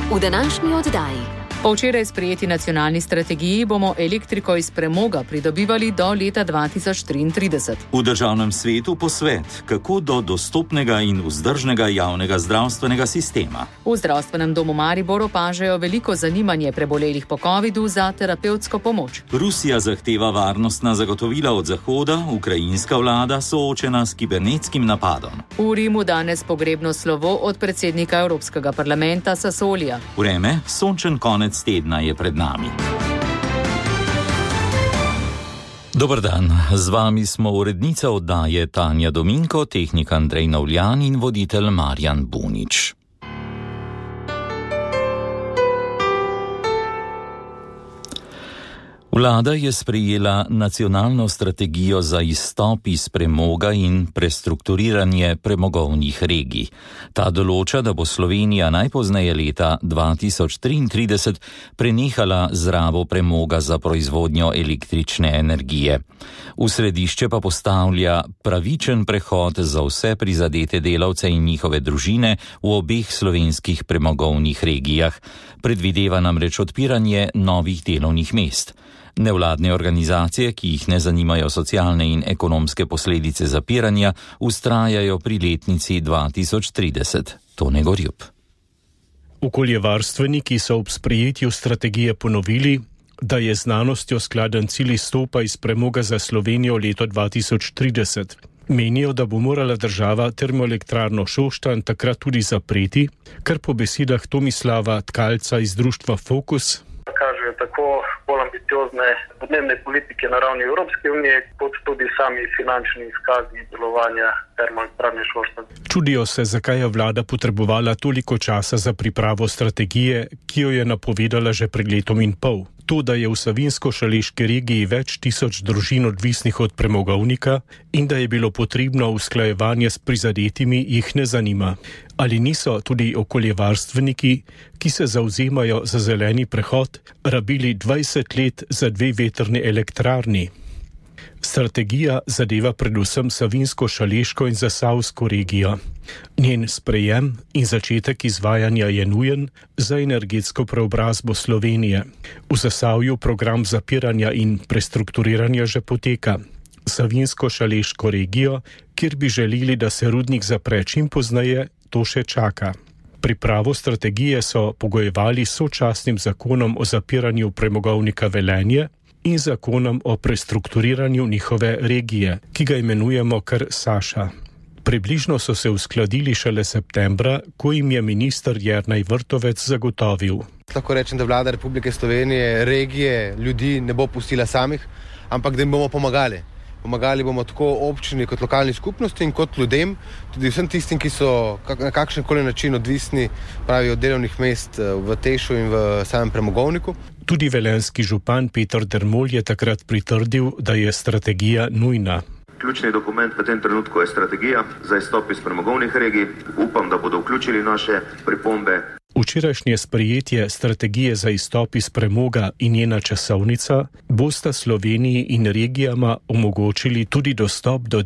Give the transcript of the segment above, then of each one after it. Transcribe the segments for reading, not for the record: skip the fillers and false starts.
v današnji oddaji. Po včeraj sprejeti nacionalni strategiji bomo elektriko iz premoga pridobivali do leta 2033. V državnem svetu posvet, kako do dostopnega in vzdržnega javnega zdravstvenega sistema. V zdravstvenem domu Maribor opažajo veliko zanimanje prebolelih po covidu za terapevtsko pomoč. Rusija zahteva varnostna zagotovila od Zahoda, ukrajinska vlada soočena s kibernetskim napadom. V Rimu danes pogrebno slovo od predsednika Evropskega parlamenta Sassolija. Vreme, sončen konec tedna je pred nami. Dober dan, z vami smo urednica oddaje Tanja Dominko, tehnik Andrej Navljan in voditelj Marjan Bunič. Vlada je sprejela nacionalno strategijo za izstop iz premoga in prestrukturiranje premogovnih regij. Ta določa, da bo Slovenija najpozneje leta 2033 prenehala z rabo premoga za proizvodnjo električne energije. V središče pa postavlja pravičen prehod za vse prizadete delavce in njihove družine v obeh slovenskih premogovnih regijah. Predvideva namreč odpiranje novih delovnih mest. Nevladne organizacije, ki jih ne zanimajo socialne in ekonomske posledice zapiranja, vztrajajo pri letnici 2030. Tone Gorjup. Okoljevarstveniki so ob sprejetju strategije ponovili, da je znanostjo skladen cilj izstopa iz premoga za Slovenijo leto 2030. Menijo, da bo morala država termoelektrarno Šoštanj takrat tudi zapreti, kar po besedah Tomislava Tkalca iz društva Fokus kažejo tako bolj ambiciozne podnebne politike na ravni Evropske unije, kot tudi sami finančni izkazi delovanja termoelektrarne Šoštanj. Čudijo se, zakaj je vlada potrebovala toliko časa za pripravo strategije, ki jo je napovedala že pred letom in pol. To, da je v Savinjsko-Šaleški regiji več tisoč družin odvisnih od premogovnika in da je bilo potrebno usklajevanje s prizadetimi, jih ne zanima. Ali niso tudi okoljevarstveniki, ki se zavzemajo za zeleni prehod, rabili 20 let za 2 vetrne elektrarni? Strategija zadeva predvsem Savinjsko-Šaleško in Zasavsko regijo. Njen sprejem in začetek izvajanja je nujen za energetsko preobrazbo Slovenije. V Zasavju program zapiranja in prestrukturiranja že poteka. Savinjsko-Šaleško regijo, kjer bi želeli, da se rudnik zapre čim pozneje, to še čaka. Pripravo strategije so pogojevali s sočasnim zakonom o zapiranju premogovnika Velenje in zakonom o prestrukturiranju njihove regije, ki ga imenujemo kar Saša. Približno so se uskladili šele septembra, ko jim je minister Jernej Vrtovec zagotovil. Lahko rečem, da vlada Republike Slovenije regije ljudi ne bo pustila samih, ampak da jim bomo pomagali. Pomagali bomo tako občini kot lokalni skupnosti in kot ljudem, tudi vsem tistim, ki so na kakšenkoli način odvisni, pravi, od delovnih mest v Tešu in v samem premogovniku. Tudi velenjski župan Peter Dermol je takrat pritrdil, da je strategija nujna. Ključni dokument v tem trenutku je strategija za izstop iz premogovnih regij. Upam, da bodo vključili naše pripombe. Včerajšnje sprejetje strategije za izstop iz premoga in njena časovnica bosta Sloveniji in regijama omogočili tudi dostop do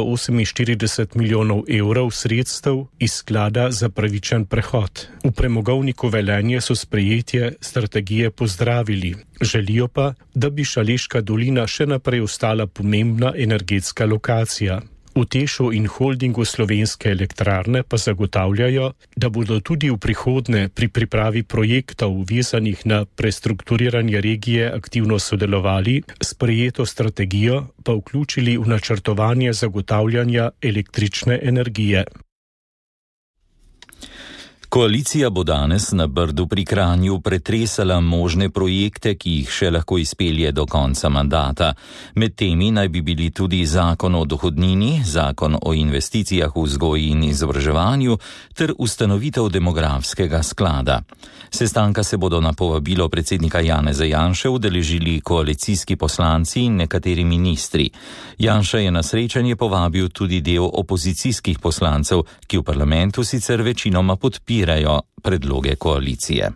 248 milijonov evrov sredstev iz sklada za pravičen prehod. V premogovniku Velenje so sprejetje strategije pozdravili. Želijo pa, da bi Šaleška dolina še naprej ostala pomembna energetska lokacija. V Tešu in holdingu Slovenske elektrarne pa zagotavljajo, da bodo tudi v prihodnje pri pripravi projektov vezanih na prestrukturiranje regije aktivno sodelovali, sprejeto strategijo pa vključili v načrtovanje zagotavljanja električne energije. Koalicija bo danes na Brdu pri Kranju pretresala možne projekte, ki jih še lahko izpelje do konca mandata. Med temi naj bi bili tudi zakon o dohodnini, zakon o investicijah v vzgoji in izobraževanju ter ustanovitev demografskega sklada. Sestanka se bodo na povabilo predsednika Janeza Janše udeležili koalicijski poslanci in nekateri ministri. Janša je na srečanje povabil tudi del opozicijskih poslancev, ki v parlamentu sicer večinoma podpirajo predloge koalicije.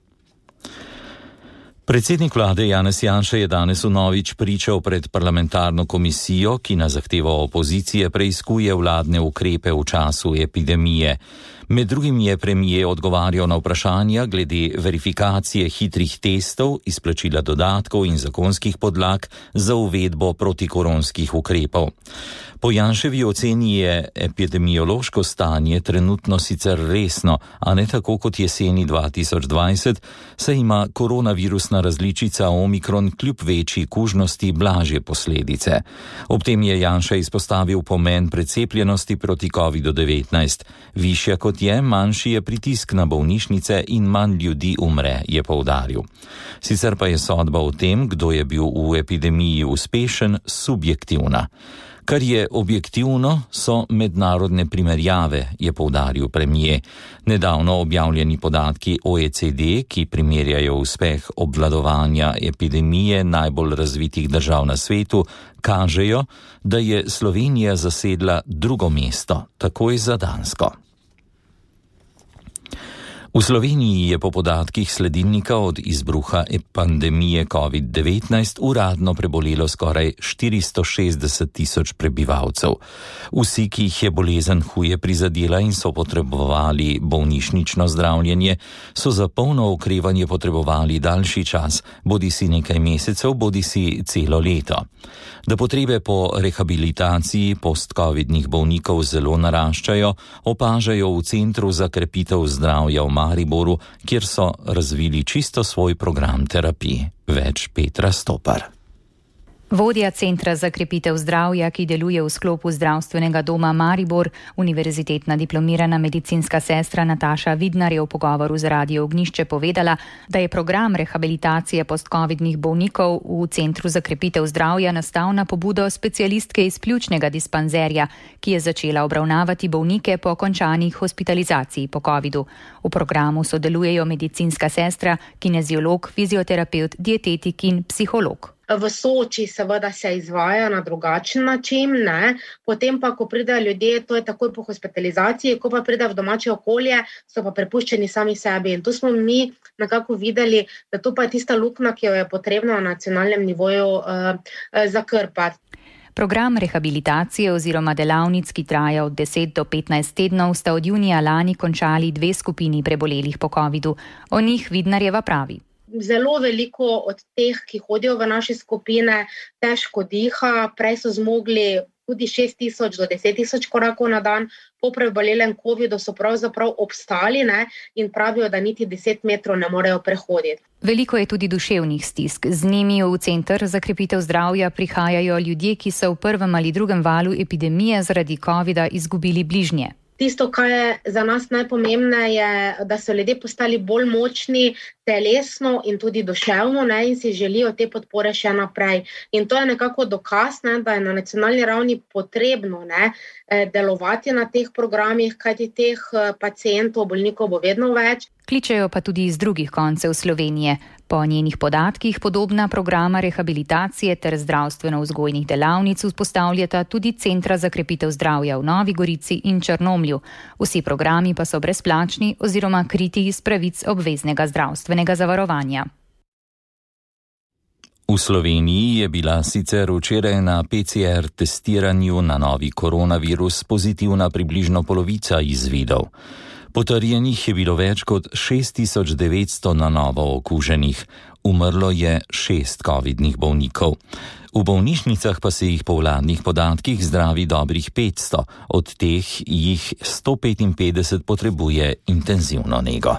Predsednik vlade Janez Janša je danes vnovič pričal pred parlamentarno komisijo, ki na zahtevo opozicije preiskuje vladne ukrepe v času epidemije. Med drugim je premijer odgovarjal na vprašanja glede verifikacije hitrih testov, izplačila dodatkov in zakonskih podlag za uvedbo protikoronskih ukrepov. Po Janševi oceni je epidemiološko stanje trenutno sicer resno, a ne tako kot jeseni 2020, saj ima koronavirusna različica Omikron kljub večji kužnosti blažje posledice. Ob tem je Janša izpostavil pomen precepljenosti proti COVID-19. Višja kot je, manjši je pritisk na bolnišnice in manj ljudi umre, je poudaril. Sicer pa je sodba o tem, kdo je bil v epidemiji uspešen, subjektivna. Kar je objektivno, so mednarodne primerjave, je poudaril premijer. Nedavno objavljeni podatki OECD, ki primerjajo uspeh obvladovanja epidemije najbolj razvitih držav na svetu, kažejo, da je Slovenija zasedla drugo mesto, takoj za Dansko. V Sloveniji je po podatkih sledilnika od izbruha pandemije COVID-19 uradno prebolelo skoraj 460.000 prebivalcev. Vsi, ki jih je bolezen huje prizadela in so potrebovali bolnišnično zdravljenje, so za polno okrevanje potrebovali daljši čas, bodisi nekaj mesecev, bodisi celo leto. Da potrebe po rehabilitaciji post-covidnih bolnikov zelo naraščajo, opažajo v Centru za krepitev zdravja v Mariboru, kjer so razvili čisto svoj program terapij. Več Petra Stopar. Vodja Centra za krepitev zdravja, ki deluje v sklopu zdravstvenega doma Maribor, univerzitetna diplomirana medicinska sestra Nataša Vidnar je v pogovoru z Radio Ognjišče povedala, da je program rehabilitacije post-covidnih bolnikov v Centru za krepitev zdravja nastal na pobudo specialistke iz pljučnega dispanzerja, ki je začela obravnavati bolnike po končani hospitalizaciji po covidu. V programu sodelujejo medicinska sestra, kineziolog, fizioterapevt, dietetik in psiholog. V Soči seveda se izvaja na drugačen način, ne? Potem pa, ko pridejo ljudje, to je takoj po hospitalizaciji, ko pa pridejo v domače okolje, so pa prepuščeni sami sebi. In tu smo mi nekako videli, da to pa je tista luknja, ki jo je potrebno na nacionalnem nivoju zakrpati. Program rehabilitacije oziroma delavnic, ki traja od 10 do 15 tednov, sta od junija lani končali 2 skupini prebolelih po covidu. O njih Vidnarjeva pravi. Zelo veliko od teh, ki hodijo v naše skupine, težko diha, prej so zmogli tudi 6.000 do 10.000 korakov na dan, po prebolelem covidu so pravzaprav obstali, ne, in pravijo, da niti 10 metrov ne morejo prehoditi. Veliko je tudi duševnih stisk. Z njimi v Center za krepitev zdravja prihajajo ljudje, ki so v prvem ali drugem valu epidemije zaradi covida izgubili bližnje. Tisto, kar je za nas najpomembneje, da so ljudje postali bolj močni telesno in tudi duševno, ne, in si želijo te podpore še naprej. In to je nekako dokaz, ne, da je na nacionalni ravni potrebno, ne, delovati na teh programih, kajti teh pacientov, bolnikov bo vedno več. Kličejo pa tudi iz drugih koncev Slovenije. Po njenih podatkih podobna programa rehabilitacije ter zdravstveno-vzgojnih delavnic vzpostavljata tudi Centra za krepitev zdravja v Novi Gorici in Črnomlju. Vsi programi pa so brezplačni oziroma kriti iz pravic obveznega zdravstvenega zavarovanja. V Sloveniji je bila sicer včeraj na PCR testiranju na novi koronavirus pozitivna približno polovica izvidov. Potrjenih je bilo več kot 6.900 na novo okuženih. Umrlo je 6 covidnih bolnikov. V bolnišnicah pa se jih po vladnih podatkih zdravi dobrih 500, od teh jih 155 potrebuje intenzivno nego.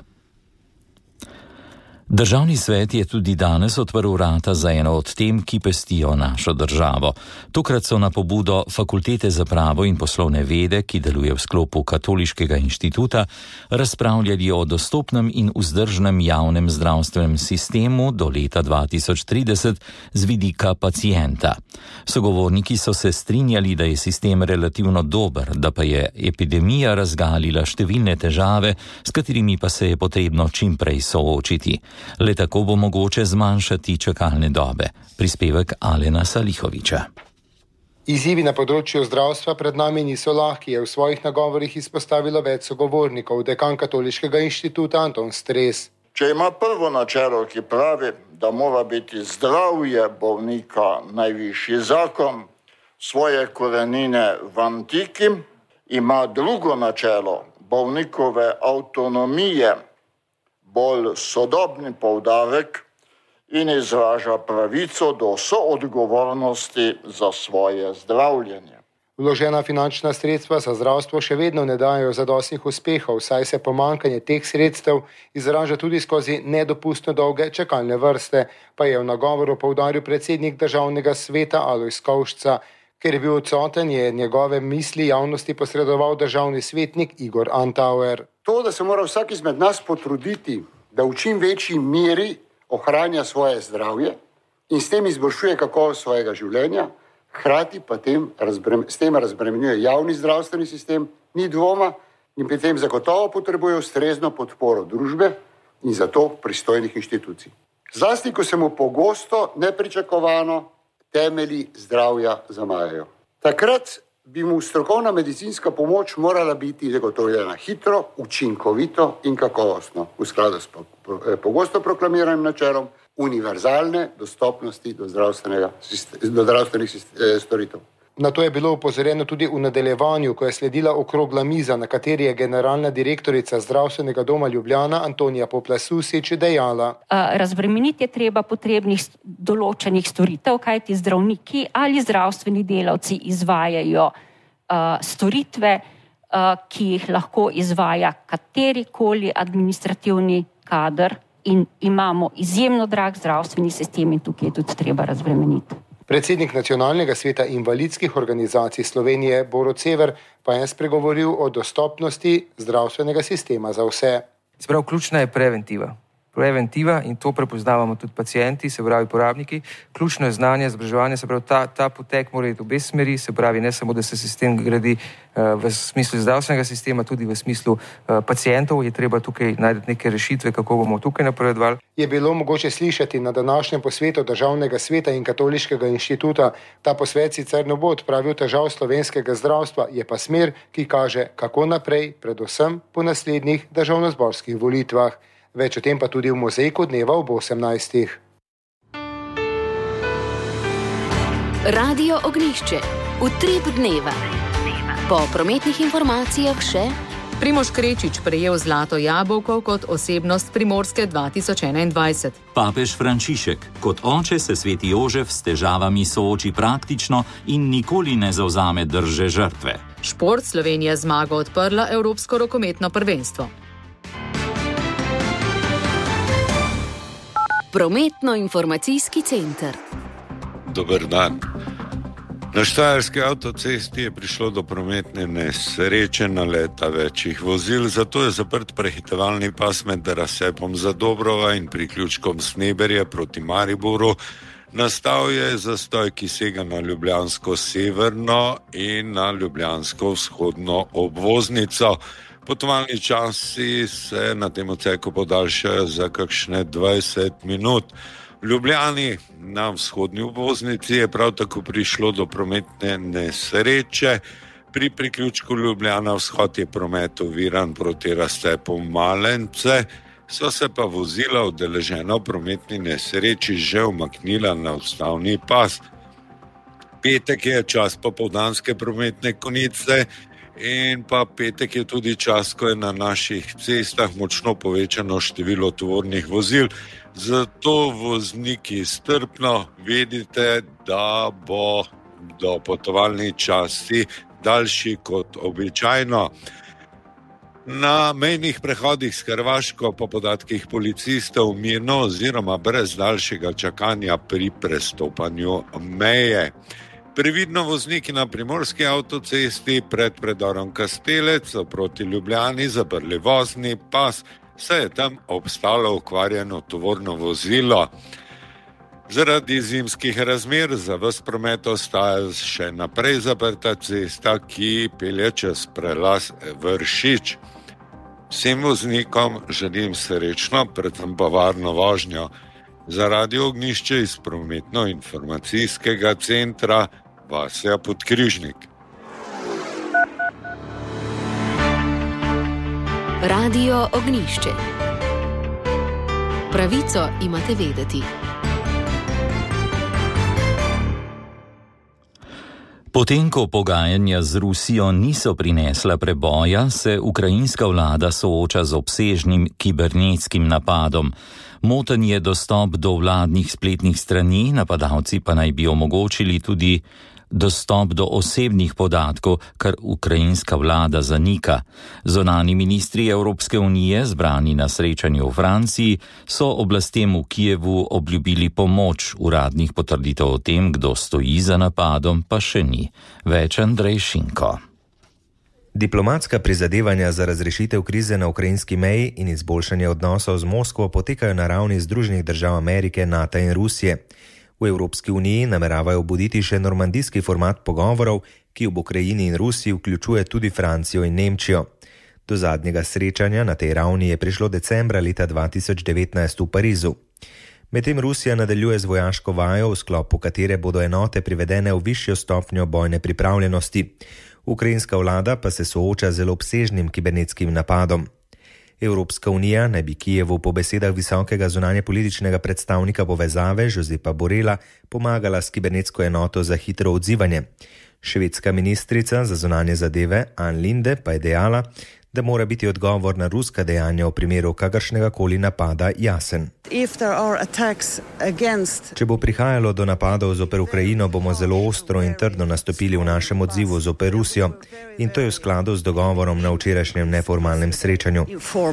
Državni svet je tudi danes odprl vrata za eno od tem, ki pestijo našo državo. Tokrat so na pobudo Fakultete za pravo in poslovne vede, ki deluje v sklopu Katoliškega inštituta, razpravljali o dostopnem in vzdržnem javnem zdravstvenem sistemu do leta 2030 z vidika pacienta. Sogovorniki so se strinjali, da je sistem relativno dober, da pa je epidemija razgalila številne težave, s katerimi pa se je potrebno čim prej soočiti. Le tako bo mogoče zmanjšati čakalne dobe. Prispevek Alena Salihoviča. Izzivi na področju zdravstva pred nami niso lahki, je v svojih nagovorih izpostavilo več sogovornikov. Dekan Katoliškega inštituta Anton Stres. Če ima prvo načelo, ki pravi, da mora biti zdravje bolnika najvišji zakon, svoje korenine v antiki, ima drugo načelo, bolnikove avtonomije bolj sodobni poudarek in izraža pravico do soodgovornosti za svoje zdravljenje. Vložena finančna sredstva za zdravstvo še vedno ne dajo zadostnih uspehov, saj se pomanjkanje teh sredstev izraža tudi skozi nedopustno dolge čakalne vrste, pa je v nagovoru poudaril predsednik Državnega sveta Alojz Kovšca. Ker je bil odsoten, je njegove misli javnosti posredoval državni svetnik Igor Antauer. To, da se mora vsak izmed nas potruditi, da v čim večji meri ohranja svoje zdravje in s tem izboljšuje kakovost svojega življenja, hkrati pa s tem razbremenjuje javni zdravstveni sistem, ni dvoma in pri tem zagotovo potrebuje ustrezno podporo družbe in zato pristojnih inštitucij. Zlasti, ko se mu pogosto, nepričakovano temelji zdravja zamajajo. Takrat bi mu strokovna medicinska pomoč morala biti zagotovljena hitro, učinkovito in kakovostno, v skladu s pogosto proklamiranim načelom univerzalne dostopnosti do zdravstvenih storitev. Na to je bilo upozorjeno tudi v nadaljevanju, ko je sledila okrogla miza, na kateri je generalna direktorica Zdravstvenega doma Ljubljana Antonija Poplasusič dejala. Razbremeniti je treba potrebnih določenih storitev, kajti zdravniki ali zdravstveni delavci izvajajo storitve, ki jih lahko izvaja katerikoli administrativni kader in imamo izjemno drag zdravstveni sistem in tukaj je tudi treba razbremeniti. Predsednik Nacionalnega sveta invalidskih organizacij Slovenije Borut Sever pa je spregovoril o dostopnosti zdravstvenega sistema za vse. Sprav, ključna je preventiva. Preventiva in to prepoznavamo tudi pacienti, se pravi porabniki. Ključno je znanje, izobraževanje, se pravi ta potek mora iti v obe smeri, se pravi ne samo, da se sistem gradi v smislu zdravstvenega sistema, tudi v smislu pacientov, je treba tukaj najti neke rešitve, kako bomo tukaj napredovali. Je bilo mogoče slišati na današnjem posvetu Državnega sveta in Katoliškega inštituta. Ta posvet sicer ne bo odpravil težav slovenskega zdravstva, je pa smer, ki kaže, kako naprej, predvsem po naslednjih državnozborskih volitvah. Več o tem pa tudi v mozaiku dneva ob 18. Radio Ognjišče. Utrip dneva. Po prometnih informacijah še Primož Krečič prejel zlato jabolko kot osebnost Primorske 2021. Papež Frančišek. Kot oče se sveti Jožef s težavami sooči praktično in nikoli ne zavzame drže žrtve. Šport. Slovenija zmago odprla Evropsko rokometno prvenstvo. Prometno-informacijski center. Dober dan. Na Štajerski avtocesti je prišlo do prometne nesreče, naleta večjih vozil, zato je zaprt prehitevalni pas med razcepom Zadobrova in priključkom Sneberje proti Mariboru. Nastal je zastoj, ki sega na ljubljansko severno in na ljubljansko vzhodno obvoznico. Potovalni časi se na tem odseku podaljšajo za kakšne 20 minut. V Ljubljani na vzhodni obvoznici je prav tako prišlo do prometne nesreče. Pri priključku Ljubljana vzhod je promet oviran proti razcepu Malence, so se pa vozila udeležena v prometni nesreči že umaknila na odstavni pas. Petek je čas popoldanske prometne konice in pa petek je tudi čas, ko je na naših cestah močno povečano število tovornih vozil. Zato vozniki strpno vedite, da bo do potovalni časi daljši kot običajno. Na mejnih prehodih s Hrvaško po podatkih policistov mirno oziroma brez daljšega čakanja pri prestopanju meje. Previdno vozniki na primorski avtocesti pred predorom Kastelec proti Ljubljani zaprli vozni pas, saj je tam obstalo okvarjeno tovorno vozilo. Zaradi zimskih razmer za ves promet ostaja še naprej zaprta cesta, ki pelje čez prelaz Vršič. Vsem voznikom želim srečno, predvsem pa varno vožnjo. Za Radio Ognjišče iz prometno-informacijskega centra Vasja Podkrižnik. Radio Ognjišče. Pravico imate vedeti. Potem, ko pogajanja z Rusijo niso prinesla preboja, se ukrajinska vlada sooča z obsežnim kibernetskim napadom. Moten je dostop do vladnih spletnih strani, napadalci pa naj bi omogočili tudi dostop do osebnih podatkov, kar ukrajinska vlada zanika. Zunanji ministri Evropske unije, zbrani na srečanju v Franciji, so oblastem v Kijevu obljubili pomoč. Uradnih potrditev o tem, kdo stoji za napadom, pa še ni. Več Andrej Šinko. Diplomatska prizadevanja za razrešitev krize na ukrajinski meji in izboljšanje odnosov z Moskvo potekajo na ravni Združenih držav Amerike, NATO in Rusije. V Evropski uniji nameravajo obuditi še normandijski format pogovorov, ki v Ukrajini in Rusiji vključuje tudi Francijo in Nemčijo. Do zadnjega srečanja na tej ravni je prišlo decembra leta 2019 v Parizu. Medtem Rusija nadaljuje z vojaško vajo, v sklopu katere bodo enote privedene v višjo stopnjo bojne pripravljenosti. Ukrajinska vlada pa se sooča z zelo obsežnim kibernetskim napadom. Evropska unija naj bi Kijevu po besedah visokega zunanjepolitičnega predstavnika povezave Josepa Borela pomagala s kibernetsko enoto za hitro odzivanje. Švedska ministrica za zunanje zadeve Ann Linde pa je dejala, da mora biti odgovor na ruska dejanja v primeru kakršnega koli napada jasen. Če bo prihajalo do napadov zoper Ukrajino, bomo zelo ostro in trdno nastopili v našem odzivu zoper Rusijo in to je v skladu z dogovorom na včerajšnjem neformalnem srečanju.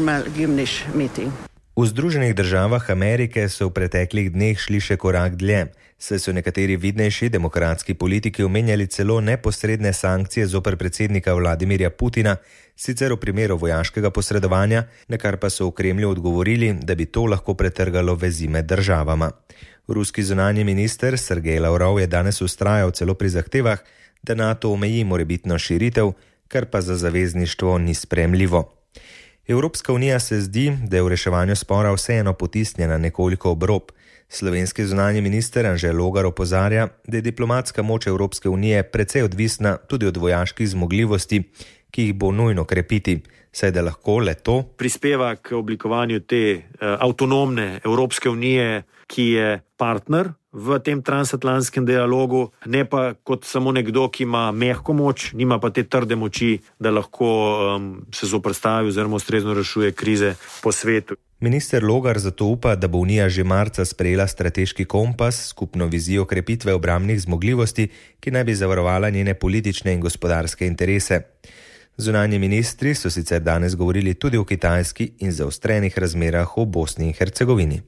V Združenih državah Amerike so v preteklih dneh šli še korak dlje, saj so nekateri vidnejši demokratski politiki omenjali celo neposredne sankcije zoper predsednika Vladimirja Putina, sicer v primeru vojaškega posredovanja, na kar pa so v Kremlju odgovorili, da bi to lahko pretrgalo vezi med državama. Ruski zunanji minister Sergej Lavrov je danes vztrajal celo pri zahtevah, da NATO omeji morebitno širitev, kar pa za zavezništvo ni sprejemljivo. Evropska unija se zdi, da je v reševanju spora vseeno potisnjena nekoliko ob rob. Slovenski zunanji minister Anže Logar opozarja, da je diplomatska moč Evropske unije precej odvisna tudi od vojaških zmogljivosti, ki jih bo nujno krepiti, saj da lahko le to prispeva k oblikovanju te avtonomne Evropske unije, ki je partner v tem transatlantskem dialogu, ne pa kot samo nekdo, ki ima mehko moč, nima pa te trde moči, da lahko se zoperstavi oziroma ustrezno rešuje krize po svetu. Minister Logar zato upa, da bo Unija že marca sprejela strateški kompas, skupno vizijo krepitve obrambnih zmogljivosti, ki naj bi zavarovala njene politične in gospodarske interese. Zunanji ministri so sicer danes govorili tudi o Kitajski in zaostrenih razmerah v Bosni in Hercegovini.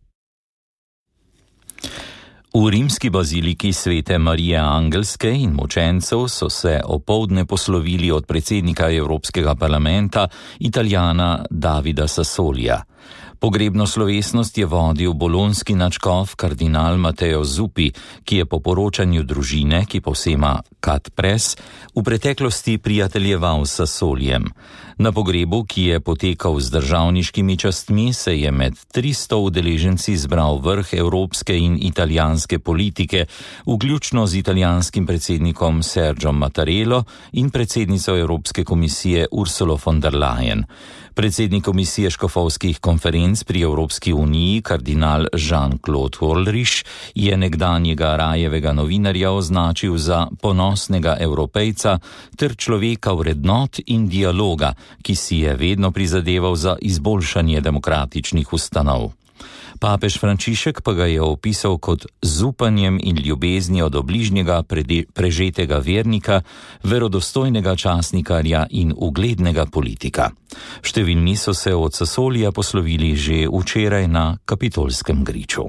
V rimski baziliki Svete Marije Angelske in mučencev so se opoldne poslovili od predsednika Evropskega parlamenta, Italijana Davida Sassolija. Pogrebno slovesnost je vodil bolonski nadškof kardinal Matteo Zuppi, ki je po poročanju družine, ki povsema Cat Press, v preteklosti prijateljeval s Sassolijem. Na pogrebu, ki je potekal z državniškimi častmi, se je med 300 udeleženci zbral vrh evropske in italijanske politike, vključno z italijanskim predsednikom Sergiom Mattarello in predsednico Evropske komisije Ursulo von der Leyen. Predsednik komisije škofovskih konferenc pri Evropski uniji, kardinal Jean-Claude Ulrich, je nekdanjega Rajevega novinarja označil za ponosnega evropejca ter človeka vrednot in dialoga, ki si je vedno prizadeval za izboljšanje demokratičnih ustanov. Papež Frančišek pa ga je opisal kot z upanjem in ljubeznijo do bližnjega prežetega vernika, verodostojnega časnikarja in uglednega politika. Številni so se od Sassolija poslovili že včeraj na Kapitolskem griču.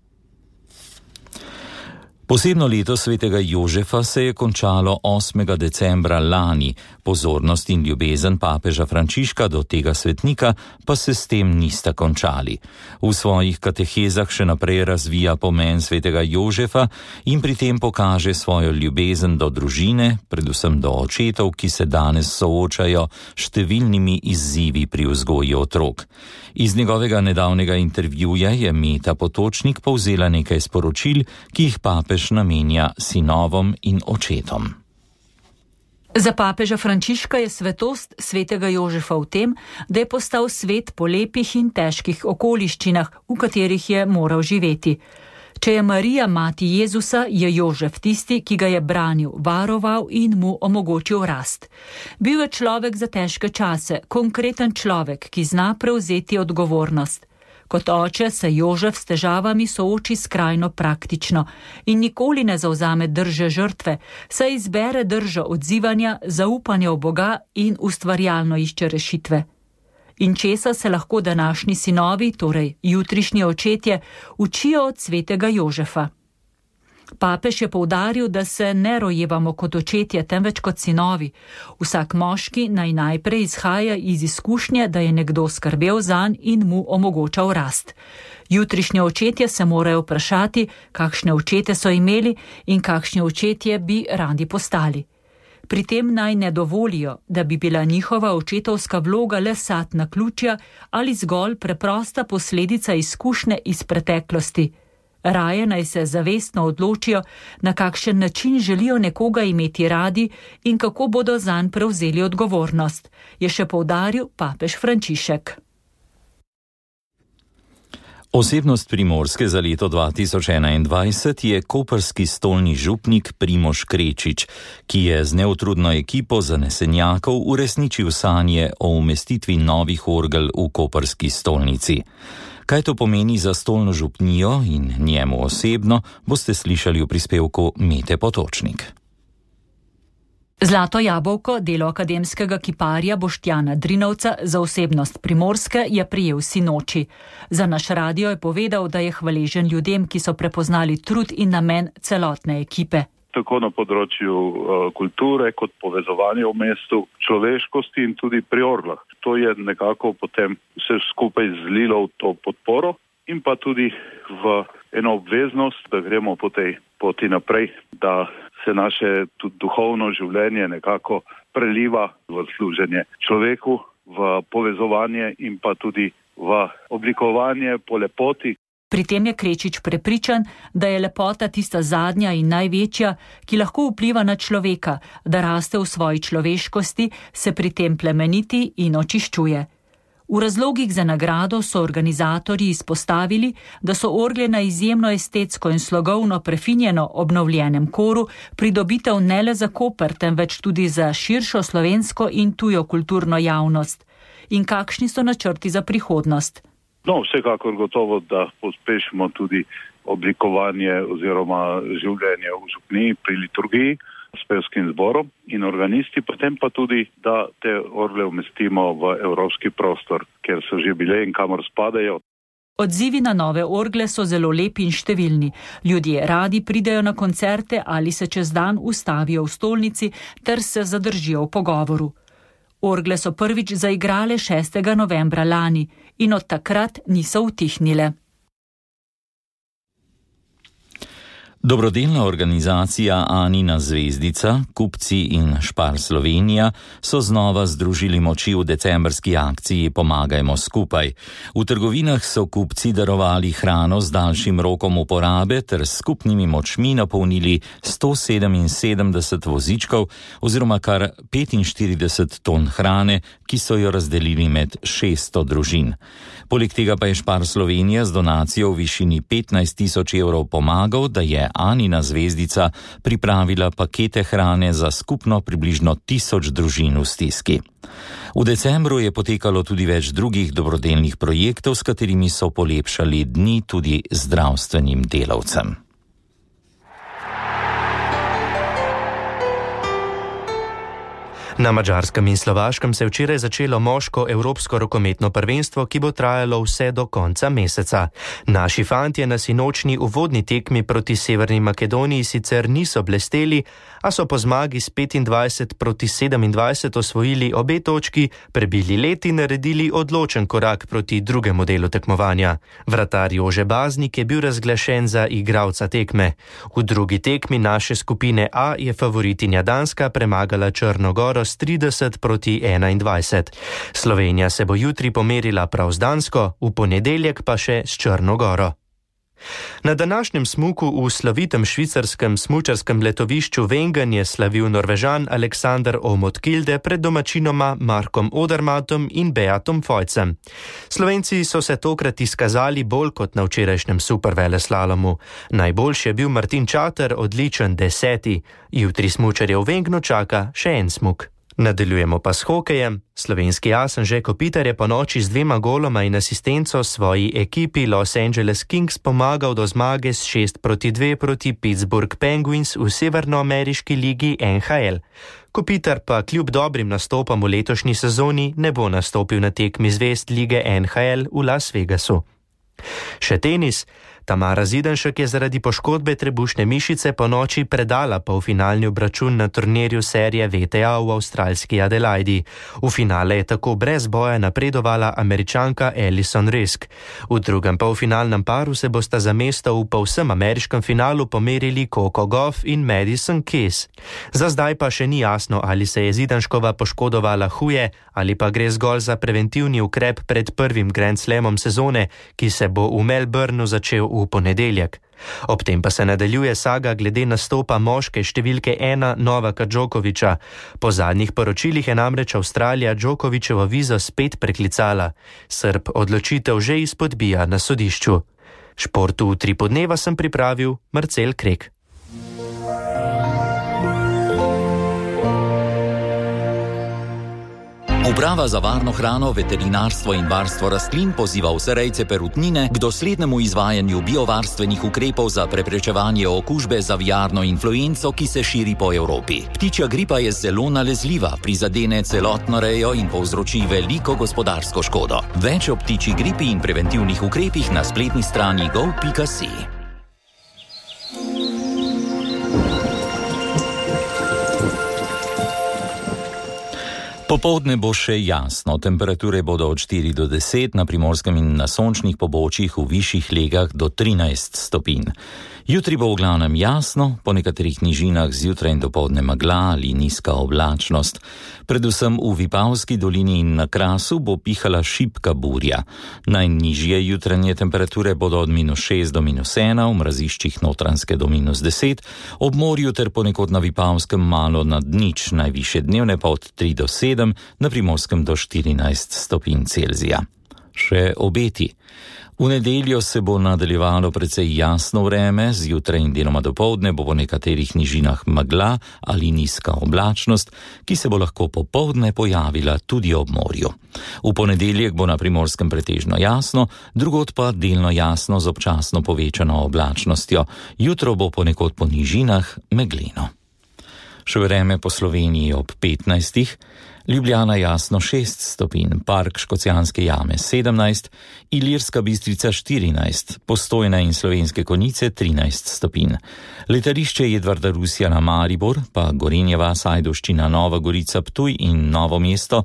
Posebno leto svetega Jožefa se je končalo 8. decembra lani. Pozornost in ljubezen papeža Frančiška do tega svetnika pa se s tem nista končali. V svojih katehezah še naprej razvija pomen svetega Jožefa in pri tem pokaže svojo ljubezen do družine, predvsem do očetov, ki se danes soočajo številnimi izzivi pri vzgoji otrok. Iz njegovega nedavnega intervjuja je Meta Potočnik povzela nekaj sporočil, ki jih papež namenja sinovom in očetom. Za papeža Frančiška je svetost svetega Jožefa v tem, da je postal svet po lepih in težkih okoliščinah, v katerih je moral živeti. Če je Marija mati Jezusa, je Jožef tisti, ki ga je branil, varoval in mu omogočil rast. Bil je človek za težke čase, konkreten človek, ki zna prevzeti odgovornost. Kot oče se Jožef s težavami sooči skrajno praktično in nikoli ne zavzame drže žrtve, saj izbere držo odzivanja, zaupanja v Boga in ustvarjalno išče rešitve. In česa se lahko današnji sinovi, torej jutrišnji očetje, učijo od svetega Jožefa. Papež je poudaril, da se ne rojevamo kot očetje, temveč kot sinovi. Vsak moški naj najprej izhaja iz izkušnje, da je nekdo skrbel zanj in mu omogočal rast. Jutrišnje očetje se morajo vprašati, kakšne očete so imeli in kakšne očetje bi radi postali. Pri tem naj ne dovolijo, da bi bila njihova očetovska vloga le sad naključja ali zgolj preprosta posledica izkušnje iz preteklosti. Raje naj se zavestno odločijo, na kakšen način želijo nekoga imeti radi in kako bodo zanj prevzeli odgovornost, je še poudaril papež Frančišek. Osebnost Primorske za leto 2021 je koprski stolni župnik Primož Krečič, ki je z neutrudno ekipo zanesenjakov uresničil sanje o umestitvi novih orgel v koprski stolnici. Kaj to pomeni za stolno župnijo in njemu osebno, boste slišali v prispevku Mete Potočnik. Zlato jabolko, delo akademskega kiparja Boštjana Drinovca za osebnost Primorske, je prijel sinoči. Za naš radio je povedal, da je hvaležen ljudem, ki so prepoznali trud in namen celotne ekipe. Tako na področju kulture, kot povezovanja v mestu, človeškosti in tudi pri orglah. To je nekako potem vse skupaj zlilo v to podporo in pa tudi v eno obveznost, da gremo po tej poti naprej, da se naše tudi duhovno življenje nekako preliva v služenje človeku, v povezovanje in pa tudi v oblikovanje po lepoti. Pri tem je Krečič prepričan, da je lepota tista zadnja in največja, ki lahko vpliva na človeka, da raste v svoji človeškosti, se pri tem plemeniti in očiščuje. V razlogih za nagrado so organizatorji izpostavili, da so orgle na izjemno estetsko in slogovno prefinjeno obnovljenem koru pridobitev ne le za Koper, temveč tudi za širšo slovensko in tujo kulturno javnost. In kakšni so načrti za prihodnost? No, vsekakor gotovo, da pospešimo tudi oblikovanje oziroma življenje v župniji pri liturgiji s pevskim zborom in organisti, potem pa tudi, da te orgle umestimo v evropski prostor, kjer so že bile in kamor spadajo. Odzivi na nove orgle so zelo lepi in številni. Ljudje radi pridejo na koncerte ali se čez dan ustavijo v stolnici ter se zadržijo v pogovoru. Orgle so prvič zaigrale 6. novembra lani in od takrat niso utihnile. Dobrodelna organizacija Anina zvezdica, Kupci in Špar Slovenija so znova združili moči v decembrski akciji Pomagajmo skupaj. V trgovinah so kupci darovali hrano z daljšim rokom uporabe ter s skupnimi močmi napolnili 177 vozičkov oziroma kar 45 ton hrane, ki so jo razdelili med 600 družin. Poleg tega pa je Špar Slovenija z donacijo v višini 15 000 evrov pomagal, da je Anina zvezdica pripravila pakete hrane za skupno približno 1000 družin v stiski. V decembru je potekalo tudi več drugih dobrodelnih projektov, s katerimi so polepšali dni tudi zdravstvenim delavcem. Na Madžarskem in Slovaškem se je včeraj začelo moško evropsko rokometno prvenstvo, ki bo trajalo vse do konca meseca. Naši fantje na sinočni uvodni tekmi proti Severni Makedoniji sicer niso blesteli, a so po zmagi s 25-27 osvojili obe točki, prebili led in naredili odločen korak proti drugemu delu tekmovanja. Vratar Jože Baznik je bil razglašen za igralca tekme. V drugi tekmi naše skupine A je favoritinja Danska premagala Črno Goro s 30-21. Slovenija se bo jutri pomerila prav z Dansko, v ponedeljek pa še s Črno Goro. Na današnjem smuku v slovitem švicarskem smučarskem letovišču Wengen je slavil Norvežan Alexander Aamodt Kilde pred domačinoma Markom Odermatom in Beatom Fojcem. Slovenci so se tokrat izkazali bolj kot na včerajšnjem superveleslalomu. Najboljši je bil Martin Čater, odličen 10. Jutri smučarje v Wengenu čaka še en smuk. Nadaljujemo pa s hokejem. Slovenski as Anže Kopitar je po noči z 2 goloma in asistenco svoji ekipi Los Angeles Kings pomagal do zmage s 6-2 proti Pittsburgh Penguins v severnoameriški ligi NHL. Kopitar pa kljub dobrim nastopom v letošnji sezoni ne bo nastopil na tekmi zvezd lige NHL v Las Vegasu. Še tenis. Tamara Zidanšek je zaradi poškodbe trebušne mišice po noči predala polfinalni obračun na turnirju serije VTA v avstralski Adelaidi. V finale je tako brez boja napredovala Američanka Alison Risk. V drugem polfinalnem paru se bosta za mesto v povsem ameriškem finalu pomerili Coco Gauff in Madison Keys. Za zdaj pa še ni jasno, ali se je Zidanškova poškodovala huje ali pa gre zgolj za preventivni ukrep pred prvim Grand Slamom sezone, ki se bo v Melbourneu začel v ponedeljek. Ob tem pa se nadaljuje saga glede nastopa moške številke 1 Novaka Djokoviča. Po zadnjih poročilih je namreč Avstralija Djokovičevo vizo spet preklicala. Srb odločitev že izpodbija na sodišču. Športu v 3 podneva sem pripravil Marcel Krek. Uprava za varno hrano, veterinarstvo in varstvo rastlin poziva vse rejce perutnine k doslednemu izvajanju biovarstvenih ukrepov za preprečevanje okužbe z aviarno influenco, ki se širi po Evropi. Ptičja gripa je zelo nalezljiva, prizadene celotno rejo in povzroči veliko gospodarsko škodo. Več o ptičji gripi in preventivnih ukrepih na spletni strani gov.si. Popoldne bo še jasno, temperature bodo od 4 do 10, na Primorskem in na sončnih pobočjih v višjih legah do 13 stopinj. Jutri bo v glavnem jasno, po nekaterih nižinah zjutraj in dopoldne megla ali nizka oblačnost. Predvsem v Vipavski dolini in na Krasu bo pihala šibka burja. Najnižje jutranje temperature bodo od -6 do -1, v mraziščih Notranjske do -10, ob morju ter ponekod na Vipavskem malo nad nič, najvišje dnevne pa od 3 do 7, na Primorskem do 14 stopinj Celzija. Še obeti. V nedeljo se bo nadaljevalo precej jasno vreme, zjutraj in deloma dopoldne bo po nekaterih nižinah megla ali nizka oblačnost, ki se bo lahko popoldne pojavila tudi ob morju. V ponedeljek bo na Primorskem pretežno jasno, drugod pa delno jasno z občasno povečano oblačnostjo. Jutro bo ponekod po nižinah megleno. Še vreme po Sloveniji ob 15. Ljubljana jasno 6 stopinj, Park Škocjanske jame 17, Ilirska Bistrica 14, Postojna in Slovenske Konjice 13 stopinj. Letališče Edvarda Rusjana Maribor, pa Gorenja vas, Ajdovščina, Nova Gorica, Ptuj in Novo mesto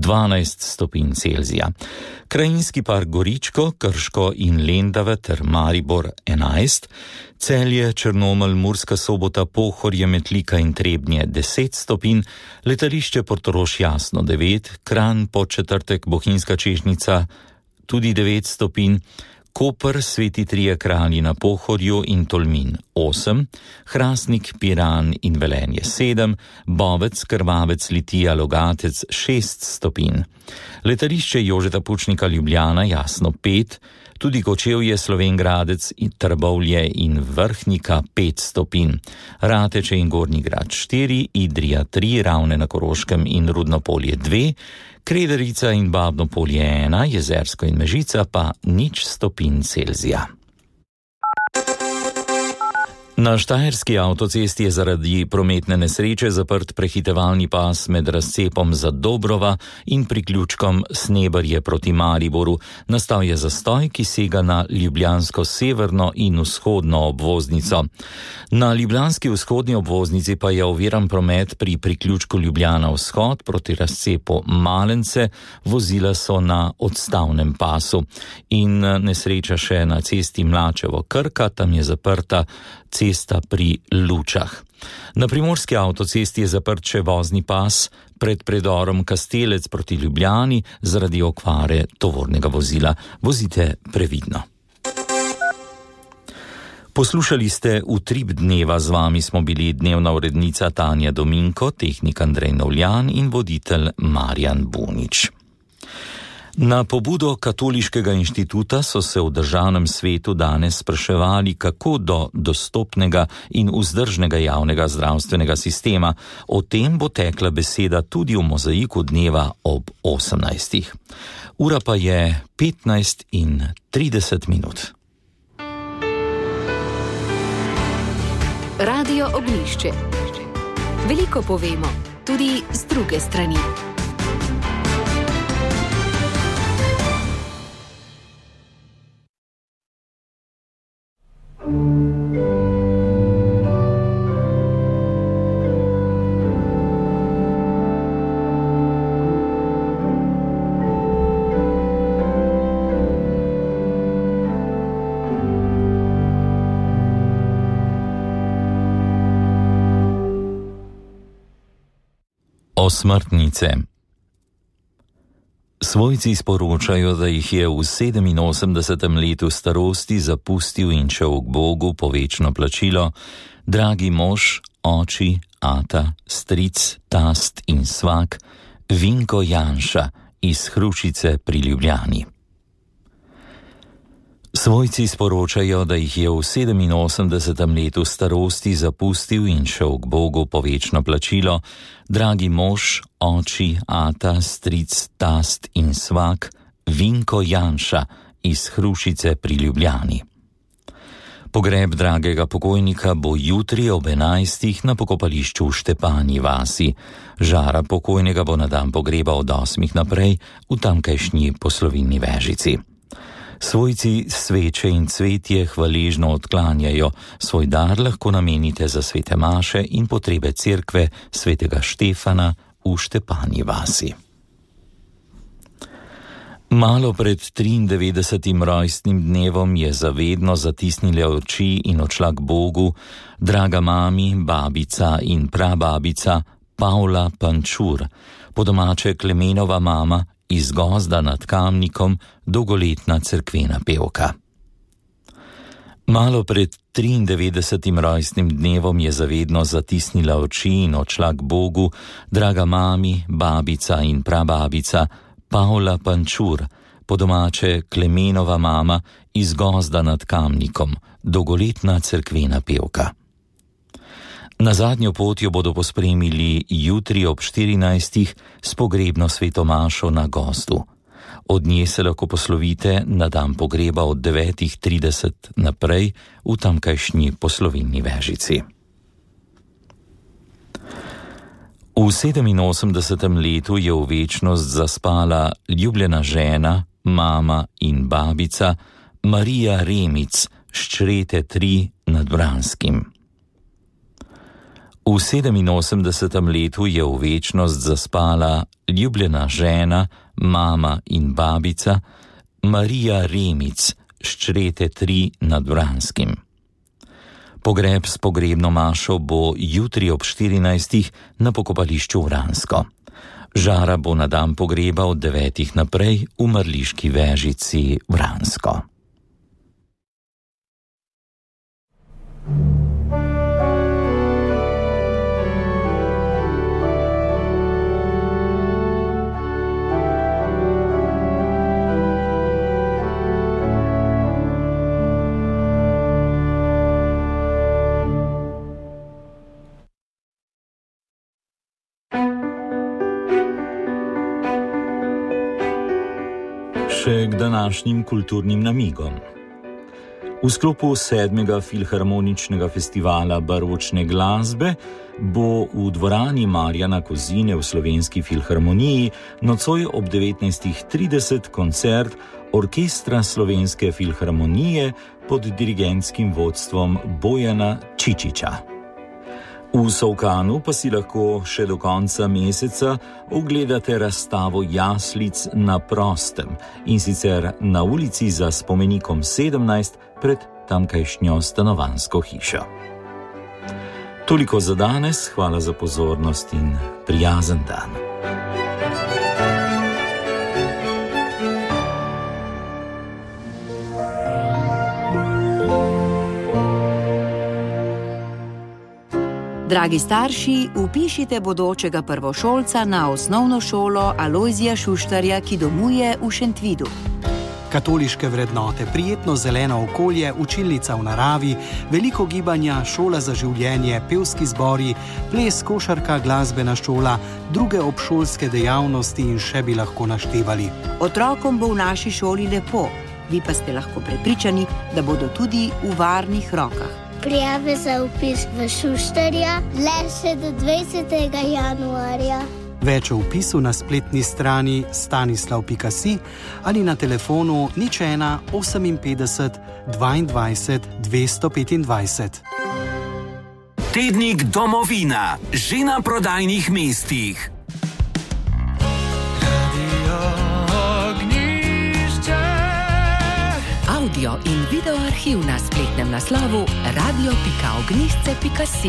12 stopinj Celzija. Krajinski park Goričko, Krško in Lendava ter Maribor 11, Celje, Črnomelj, Murska Sobota, Pohorje, Metlika in Trebnje 10 stopinj, letališče Portorož jasno 9, Kranj, Podčetrtek, Bohinjska Češnjica tudi 9 stopinj, Koper, Sveti Trije Kralji na Pohorju in Tolmin 8, Hrastnik, Piran in Velenje 7, Bovec, Krvavec, Litija, Logatec 6 stopinj. Letališče Jožeta Pučnika Ljubljana jasno 5, tudi Kočevje, Slovenj Gradec in Trbovlje in Vrhnika 5 stopinj. Rateče in Gornji Grad 4, Idrija 3, Ravne na Koroškem in Rudnopolje 2, Krederica in Babno Polje 1, Jezersko in Mežica pa 0 stopinj Celzija. Na štajerski avtocesti je zaradi prometne nesreče zaprt prehitevalni pas med razcepom za Dobrova in priključkom Sneberje proti Mariboru. Nastal je zastoj, ki sega na ljubljansko severno in vzhodno obvoznico. Na ljubljanski vzhodni obvoznici pa je oviran promet pri priključku Ljubljana vzhod proti razcepu Malence, vozila so na odstavnem pasu. In nesreča še na cesti Mlačevo Krka, tam je zaprta cesta pri Lučah. Na primorski avtocesti je zaprt še vozni pas pred predorom Kastelec proti Ljubljani zaradi okvare tovornega vozila. Vozite previdno. Poslušali ste Utrip dneva, z vami smo bili dnevna urednica Tanja Dominko, tehnik Andrej Novljan in voditelj Marjan Bunič. Na pobudo Katoliškega inštituta so se v Državnem svetu danes spraševali, kako do dostopnega in vzdržnega javnega zdravstvenega sistema. O tem bo tekla beseda tudi v mozaiku dneva ob 18. Ura pa je 15:30. Radio Ognjišče. Veliko povemo, tudi z druge strani. Osmrtnice. Svojci sporočajo, da jih je v 87. letu starosti zapustil in šel k Bogu po večno plačilo dragi mož, oči, ata, stric, tast in svak Vinko Janša iz Hrušice pri Ljubljani. Svojci sporočajo, da jih je v 87. letu starosti zapustil in šel k Bogu po večno plačilo dragi mož, oči, ata, stric, tast in svak Vinko Janša iz Hrušice pri Ljubljani. Pogreb dragega pokojnika bo jutri ob 11. na pokopališču v Štepanji vasi. Žara pokojnega bo na dan pogreba od 8. naprej v tamkajšnji Poslovilni Vežici. Svojci sveče in cvetje hvaležno odklanjajo, svoj dar lahko namenite za svete maše in potrebe cerkve svetega Štefana v Štepanji vasi. Malo pred 93. rojstnim dnevom je zavedno zatisnila oči in odšla k Bogu draga mami, babica in prababica Pavla Pančur, po domače Klemenova mama iz Gozda nad Kamnikom, dolgoletna cerkvena pevka. Malo pred 93. rojstnim dnevom je zavedno zatisnila oči in odšla k Bogu draga mami, babica in prababica Pavla Pančur, po domače Klemenova mama iz Gozda nad Kamnikom, dolgoletna cerkvena pevka. Na zadnjo pot jo bodo pospremili jutri ob 14. s pogrebno sveto mašo na Gozdu. Od nje se lahko poslovite na dan pogreba od 9:30 naprej v tamkajšnji Poslovilni Vežici. V 87. letu je v večnost zaspala ljubljena žena, mama in babica Marija Remic s Črete 3 nad Vranskim. V 87. letu je v večnost zaspala ljubljena žena, mama in babica Marija Remic s Črete 3 nad Vranskim. Pogreb s pogrebno mašo bo jutri ob 14. na pokopališču Vransko. Žara bo na dan pogreba od 9. naprej v Mrliški Vežici Vransko. Še k današnjim kulturnim namigom. V sklopu 7. filharmoničnega festivala baročne glasbe bo v dvorani Marjana Kozine v Slovenski filharmoniji nocoj ob 19:30 koncert Orkestra Slovenske filharmonije pod dirigentskim vodstvom Bojana Čičiča. V Solkanu pa si lahko še do konca meseca ogledate razstavo jaslic na prostem, in sicer na ulici za spomenikom 17 pred tamkajšnjo stanovanjsko hišo. Toliko za danes, hvala za pozornost in prijazen dan. Dragi starši, vpišite bodočega prvošolca na osnovno šolo Alojzija Šuštarja, ki domuje v Šentvidu. Katoliške vrednote, prijetno zeleno okolje, učilnica v naravi, veliko gibanja, šola za življenje, pevski zbori, ples, košarka, glasbena šola, druge obšolske dejavnosti in še bi lahko naštevali. Otrokom bo v naši šoli lepo, vi pa ste lahko prepričani, da bodo tudi v varnih rokah. Prijave za vpis v Šuštarja le še do 20. januarja. Več o vpisu na spletni strani stanislav.si ali na telefonu 01 58 22 225. Tednik Domovina, že na prodajnih mestih. Audio in video arhiv na spletnem naslovu radio.ognisce.si.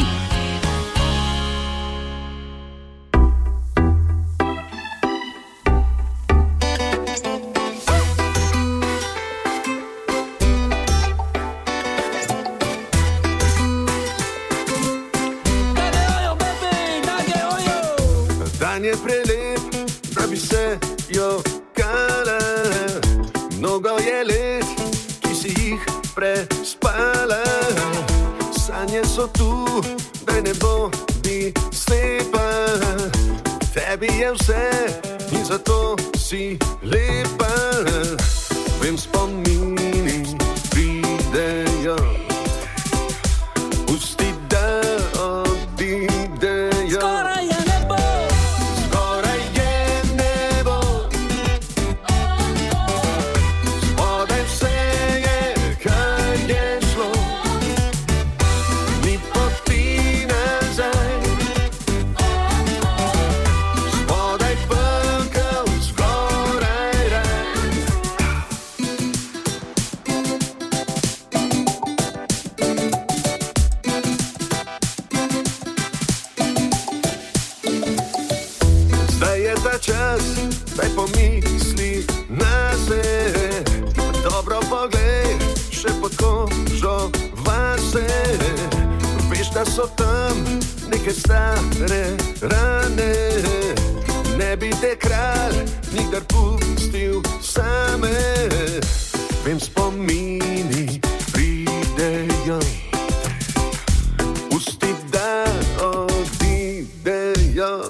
Dan je prelep, da bi se jokala, mnogo je let, jih prespala. Sanje so tu, da ne bodi slepa. Tebi je vse in zato si lepa. Vem, spomini pridejo, pusti, da odidejo. Skoraj je nebo, skoraj je nebo. Spodaj vse čas, daj pomisli nase. Dobro poglej, še pod kožo vase. Veš, da so tam neke stare rane. Ne bi te kralj nikdar pustil same. Vem, spomini pridejo, pusti, da odidejo.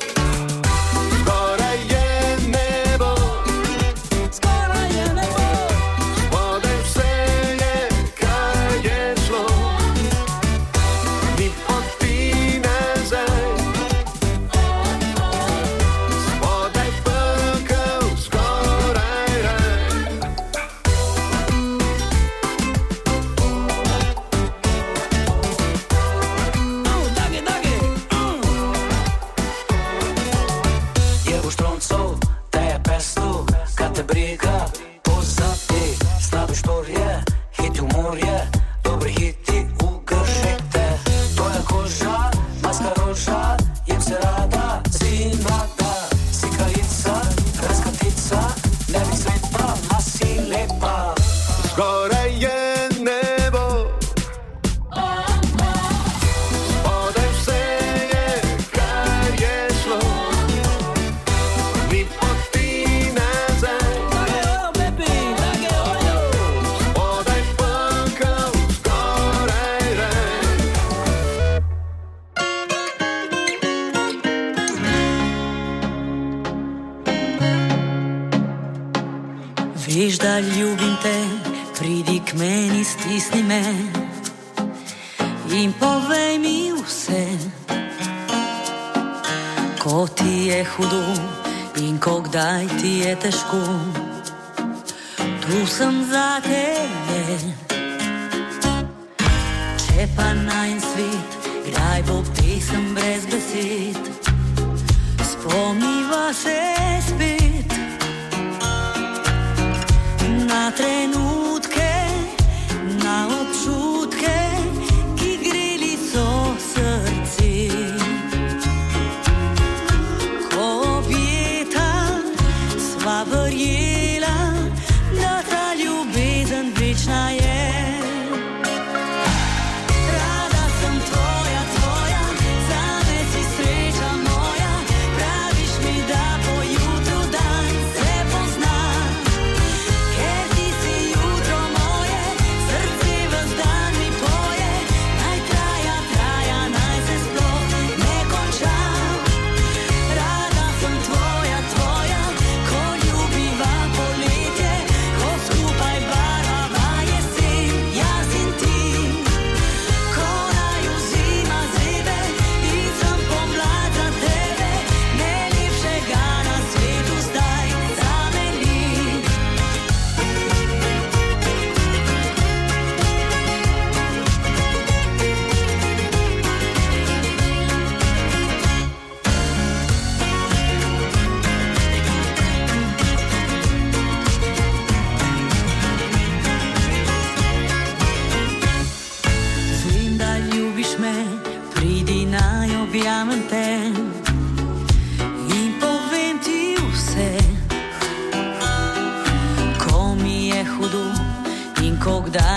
Veš, da ljubim te, pridi k meni, stisni me in povej mi vse. Ko ti je hudo in ko kdaj ti je težko, tu sem za tebe. Če pa najin svet, kdaj bo pesem brez besed, spomniva se spet. Na trenutke, na občutke, ki greli so srce. Ko objeta sva verjela, da ta ljubezen večna je. Rada sem tvoja, tvoja,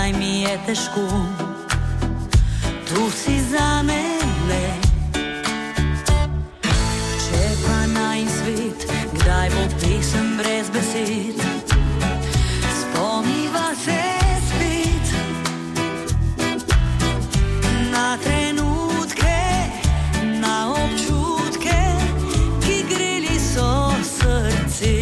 kdaj mi je težko, tu si za mene. Če pa najin svet, kdaj bo pesem brez besed, spomniva se spet na trenutke, na občutke, ki greli so srce.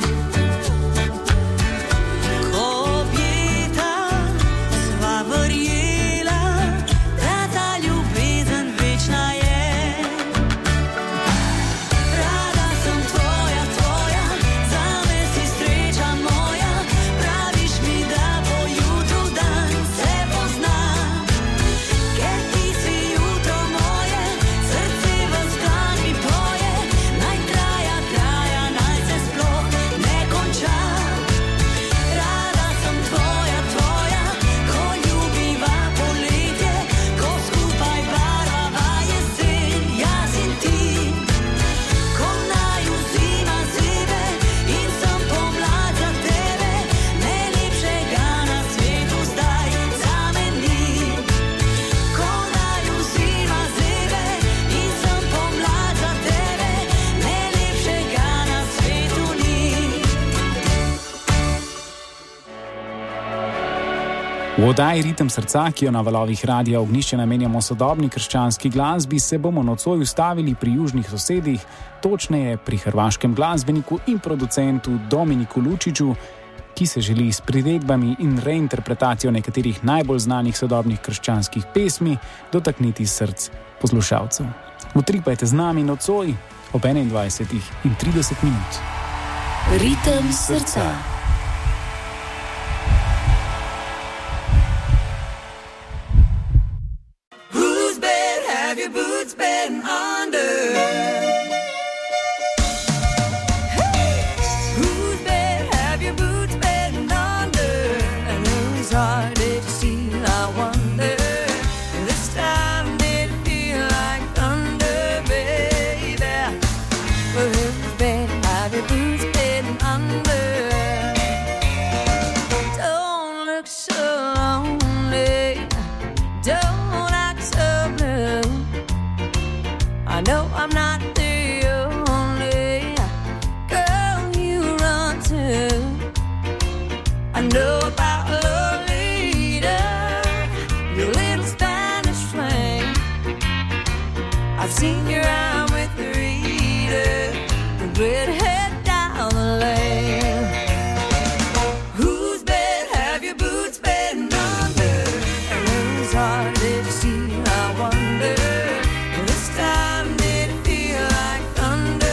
V oddaji Ritem srca, ki jo na valovih Radia Ognjišče namenjamo sodobni krščanski glasbi, se bomo nocoj ustavili pri južnih sosedih, točneje pri hrvaškem glasbeniku in producentu Dominiku Lučiću, ki se želi s priredbami in reinterpretacijo nekaterih najbolj znanih sodobnih krščanskih pesmi dotakniti src poslušalcev. Utripajte z nami nocoj ob 21:30. Ritem srca.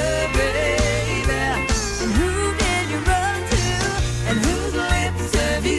Have you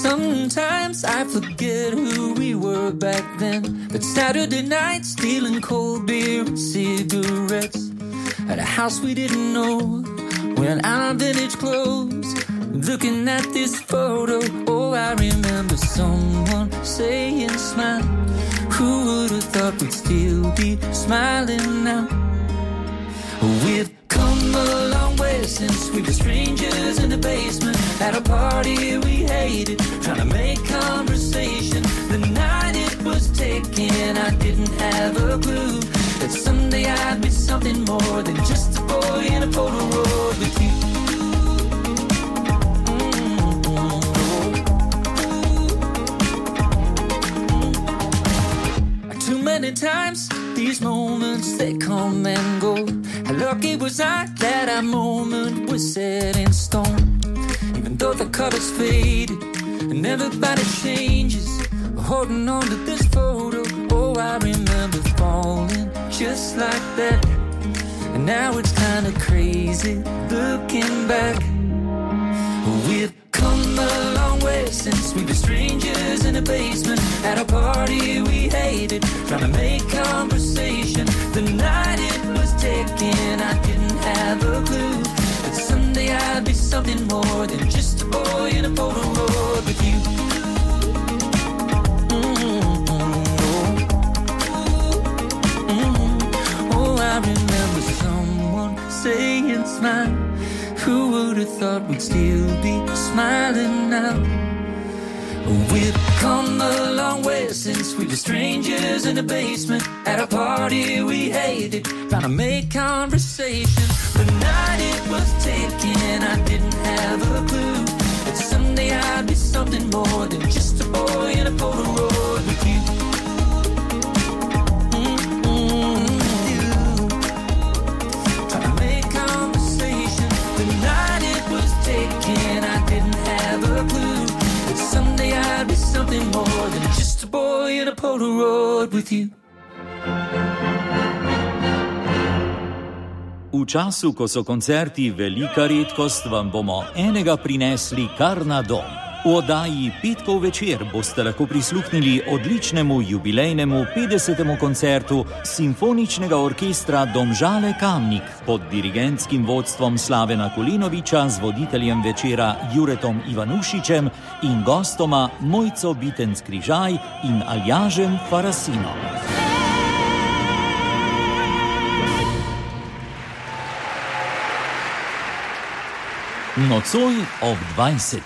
Sometimes I forget who we were back then. But Saturday night, stealing cold beer and cigarettes at a house we didn't know, wearing our vintage clothes, looking at this photo. Oh, I remember someone saying smile. Who would have thought we'd still be smiling now? We've come a long way since we were strangers in the basement at a party we hated, trying to make conversation. The night it was taken, I didn't have a clue that someday I'd be something more than just a boy in a Polaroid with you. Too many times these moments, they come and go. How lucky was I that our moment was set in stone? Even though the colors faded and everybody changes, holding on to this photo. Oh, I remember falling just like that. And now it's kinda crazy looking back. We've come a long way since we were strangers in a basement at a party we hated, trying to make conversation. The night it was taken, I didn't have a clue that someday I'd be something more than just a boy in a Polaroid with you. Oh, I remember someone saying smile. Who would have thought we'd still be smiling now? We've come a long way since we were strangers in the basement at a party we hated, trying to make conversation. The night it was taken, I didn't have a clue that someday I'd be something more than just a boy in a Polaroid with you. Something more than just a boy in a Polaroid with you. V času, ko so koncerti velika redkost, vam bomo enega prinesli kar na dom. V oddaji Petkov večer boste lahko prisluhnili odličnemu jubilejnemu 50. koncertu Simfoničnega orkestra Domžale Kamnik pod dirigentskim vodstvom Slavena Kulinoviča z voditeljem večera Juretom Ivanušičem in gostoma Mojco Bitenc-Križaj in Aljažem Farasinom. Nocoj ob 20.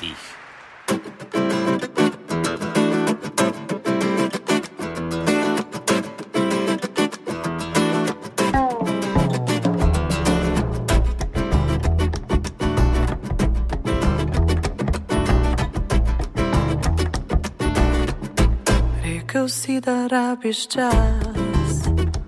Rekel si, da rabiš čas,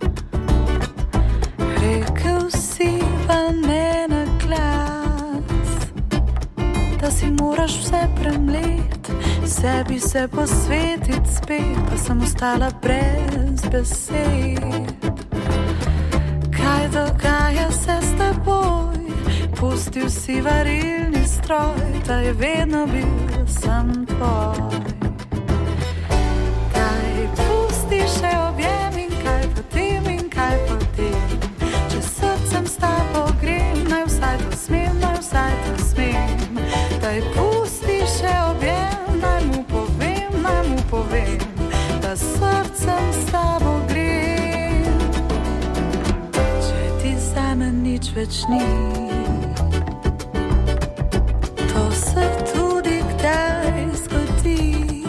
rekel si pa ne na glas, da si moraš vse premlet, sebi se posvetit spet, pa sem ostala brez besed. Kaj dogaja se s teboj, pustil si varilni stroj, da je vedno bil sam tvoj. Še objem in kaj potem, če srcem s tabo grem, naj vsaj to smem, daj pusti še objem, naj mu povem, da srcem s tabo grem. Če ti zame nič več ni, to se tudi kdaj zgodi,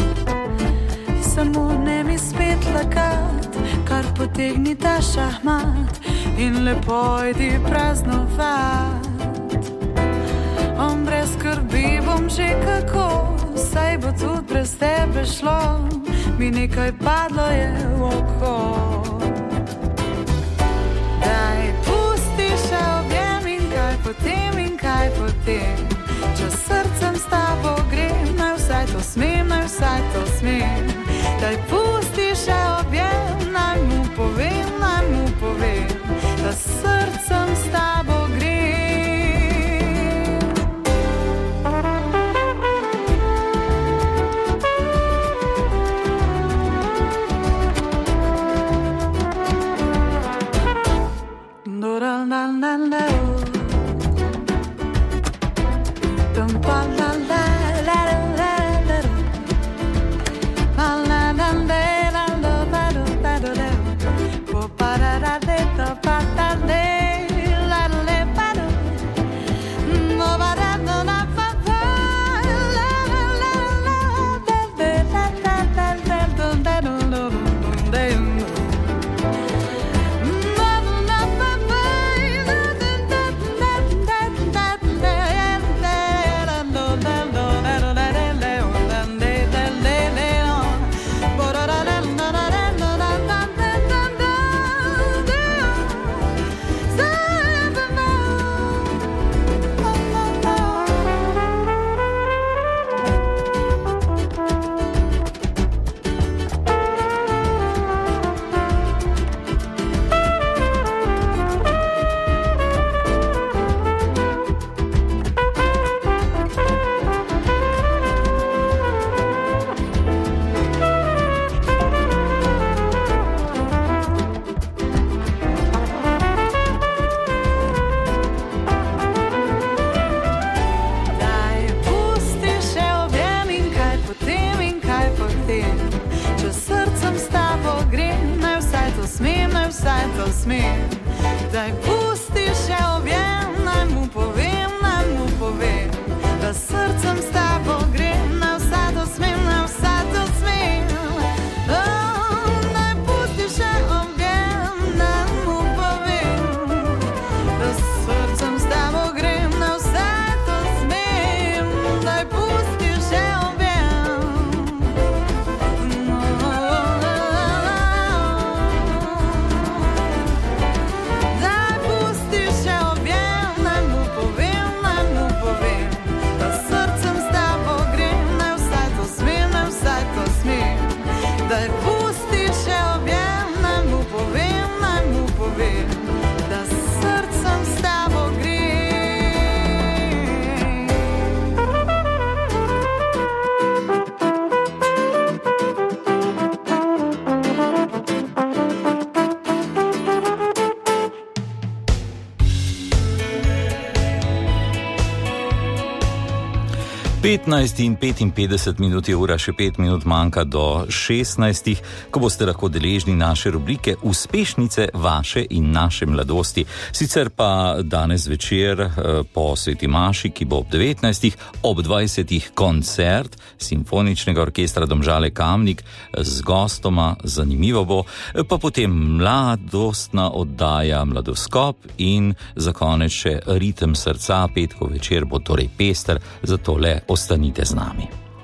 samo ne mi spet lakat, kar potegni ta šahmat in lepo idi praznovat. Brez skrbi bom že kako, saj bo tudi brez tebe šlo, mi nekaj padlo je v oko. Daj pusti še objem in kaj potem, če srcem s tabo grem, naj vsaj to smem, daj pusti še objem, naj mu povem, da srcem s tabo grem. smem, naj vsaj to smem. Daj pusti še objem, naj mu povem, da srcem s tabo grem, naj vsaj to smem, naj vsaj to smem. Naj pusti še objem, naj mu povem, da srcem s tabo grem, naj vsaj to smem. Daj pusti še objem. Daj pusti še objem, naj mu povem, da srcem s tabo grem, naj vsaj to smem, naj vsaj to smem. Daj pusti še objem, naj mu povem, da srcem s tabo grem. 15 in 55 minut je ura, še 5 minut manjka do 16, ko boste lahko deležni naše rubrike Uspešnice vaše in naše mladosti. Sicer pa danes večer po Sveti Maši, ki bo ob 19, ob 20 koncert Simfoničnega orkestra Domžale Kamnik z gostoma, zanimivo bo, pa potem mladostna oddaja Mladoskop in za konec še Ritem srca. Petkov večer bo torej pester, zato le ostanite z nami.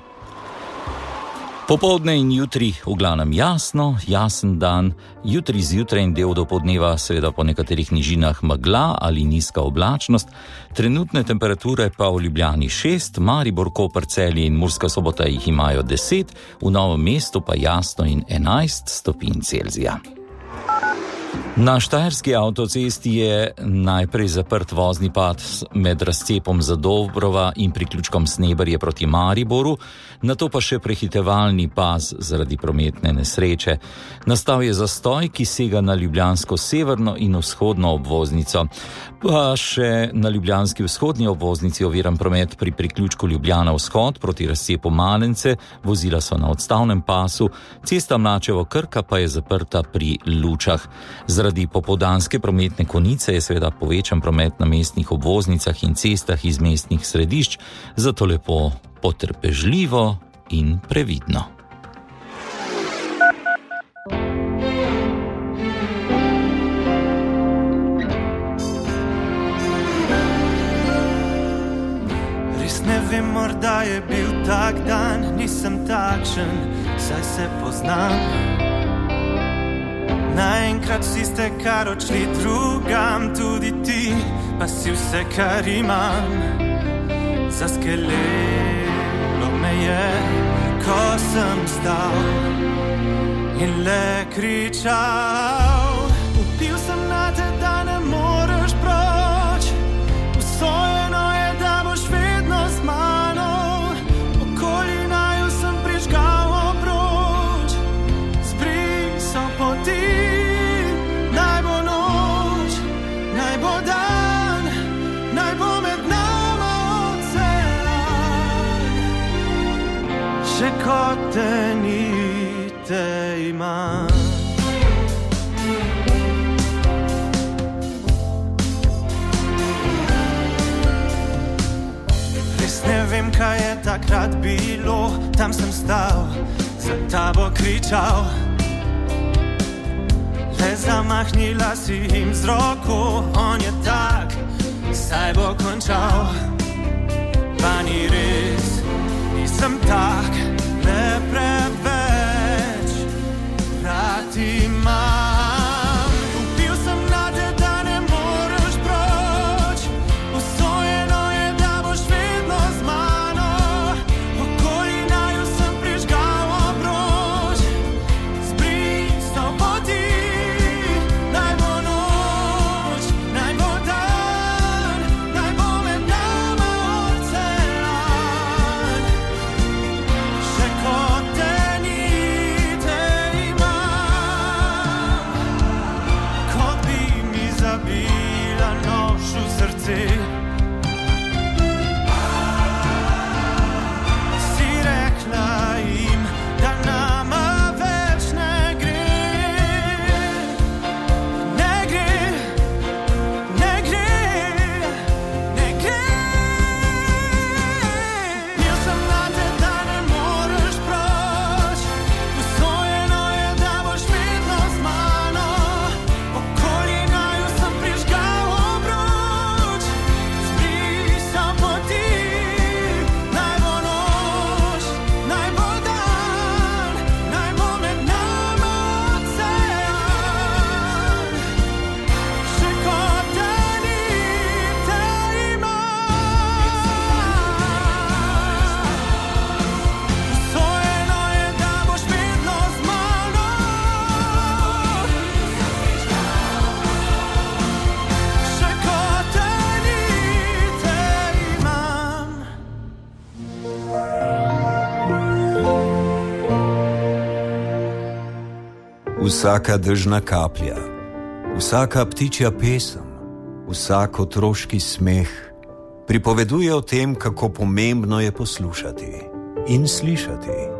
Popoldne in jutri v glavnem jasno, jasen dan, jutri zjutraj in del dopoldneva seveda po nekaterih nižinah megla ali nizka oblačnost, trenutne temperature pa v Ljubljani 6, Maribor, Koper, Celje in Murska Sobota jih imajo 10, v Novem mestu pa jasno in 11 stopinj Celzija. Na štajerski avtocesti je najprej zaprt vozni pad med razcepom Zadobrova in priključkom Sneberje proti Mariboru, nato pa še prehitevalni pas zaradi prometne nesreče. Nastal je zastoj, ki sega na ljubljansko severno in vzhodno obvoznico, pa še na ljubljanski vzhodni obvoznici oviran promet pri priključku Ljubljana vzhod proti razcepu Malence, vozila so na odstavnem pasu, cesta Mlačevo-Krka pa je zaprta pri Lučah. Zaradi popoldanske prometne konice je seveda povečan promet na mestnih obvoznicah in cestah iz mestnih središč, zato lepo potrpežljivo in previdno. Res ne vem, morda je bil tak dan, nisem takšen, saj se poznam. Naenkrat vsi ste kar odšli drugam, tudi ti, pa si vse, kar imam. Zaskelelo me je, ko sem stal in le kričal. Upil sem na te, da ne moreš proč, usojeno je, da boš vedno z mano. Okoli naju sem prižgal obroč, zbrisal poti. Naj bo noč, naj bo dan, naj bo med nama ocean. Še kot te ni, te imam. Res ne vem, kaj je takrat bilo, tam sem stal, za tabo kričal. Le zamahnila si jim z roko, on je tak, saj bo končal. Pa ni res, nisem tak, le preveč rad imam. Upil sem na te, da ne moreš proč, usojeno je, da boš vedno z mano. Okoli naju sem prižgal obroč, zbrisal poti. Vsaka dežna kaplja, vsaka ptičja pesem, vsak otroški smeh pripoveduje o tem, kako pomembno je poslušati in slišati.